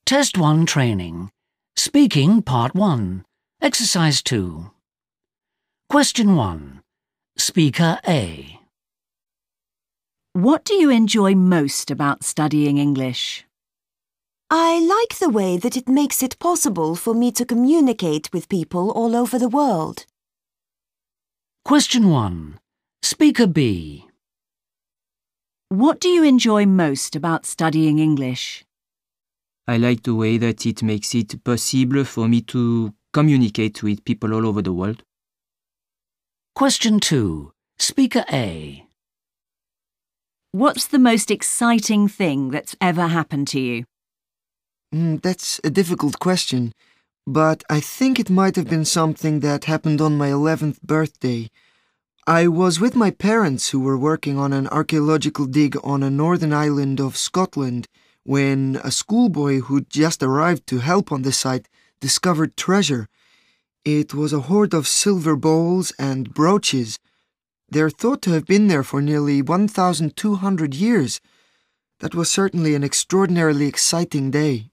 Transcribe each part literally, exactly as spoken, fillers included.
Test one training. Speaking Part one. Exercise two. Question one. Speaker A. What do you enjoy most about studying English? I like the way that it makes it possible for me to communicate with people all over the world. Question one. Speaker B. What do you enjoy most about studying English? I like the way that it makes it possible for me to communicate with people all over the world. Question two. Speaker A. What's the most exciting thing that's ever happened to you? Mm, that's a difficult question, but I think it might have been something that happened on my eleventh birthday. I was with my parents who were working on an archaeological dig on a northern island of Scotland when a schoolboy who'd just arrived to help on the site discovered treasure. It was a hoard of silver bowls and brooches. They're thought to have been there for nearly one thousand two hundred years. That was certainly an extraordinarily exciting day.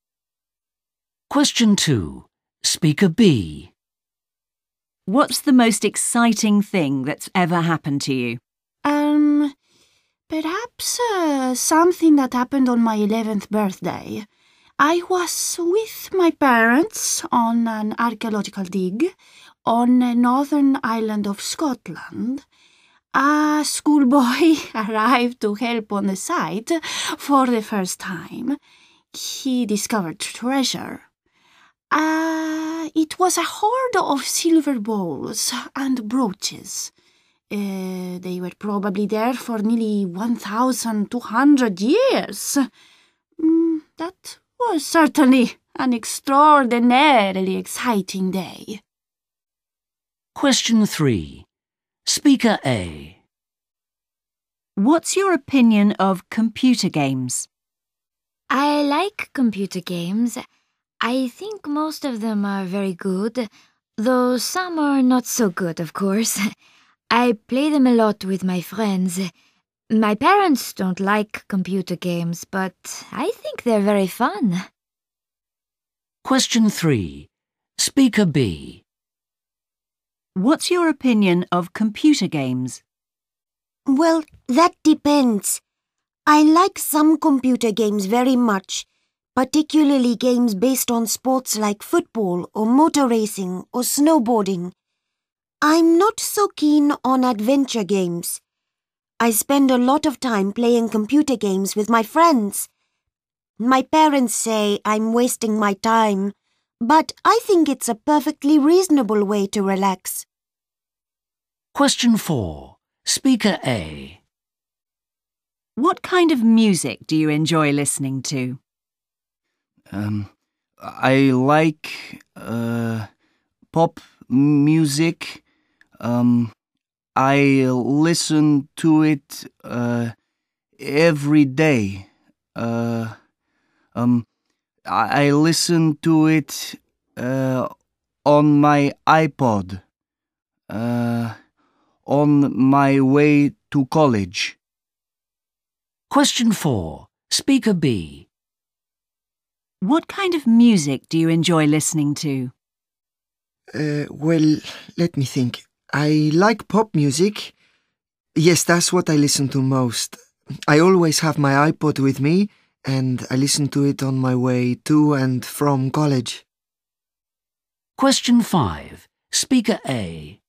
Question two. Speaker B. What's the most exciting thing that's ever happened to you? Um, perhaps uh, something that happened on my eleventh birthday. I was with my parents on an archaeological dig on a northern island of Scotland. A schoolboy arrived to help on the site for the first time. He discovered treasure. Uh, it was a hoard of silver bowls and brooches. Uh, they were probably there for nearly one thousand two hundred years. Mm, that was certainly an extraordinarily exciting day. Question three. Speaker A. What's your opinion of computer games? I like computer games. I think most of them are very good, though some are not so good, of course. I play them a lot with my friends. My parents don't like computer games, but I think they're very fun. Question three. Speaker B. What's your opinion of computer games? Well, that depends. I like some computer games very much, particularly games based on sports like football or motor racing or snowboarding. I'm not so keen on adventure games. I spend a lot of time playing computer games with my friends. My parents say I'm wasting my time, but I think it's a perfectly reasonable way to relax. Question four. Speaker A. What kind of music do you enjoy listening to? Um, I like uh, pop music. Um, I listen to it uh, every day. Uh, um, I, I listen to it uh, on my iPod, uh, on my way to college. Question four. Speaker B. What kind of music do you enjoy listening to? Uh, well, let me think. I like pop music. Yes, that's what I listen to most. I always have my iPod with me, and I listen to it on my way to and from college. Question five. Speaker A.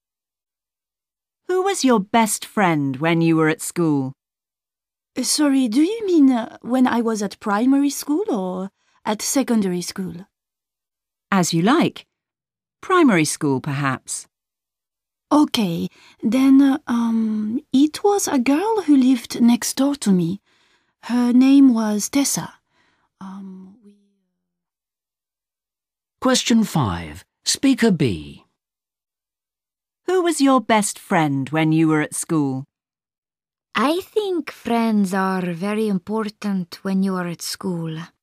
Who was your best friend when you were at school? Uh, sorry, do you mean uh, when I was at primary school or at secondary school? As you like. Primary school, perhaps. Okay, then uh, um, it was a girl who lived next door to me. Her name was Tessa. Um, we... Question five. Speaker B. Who was your best friend when you were at school? I think friends are very important when you are at school.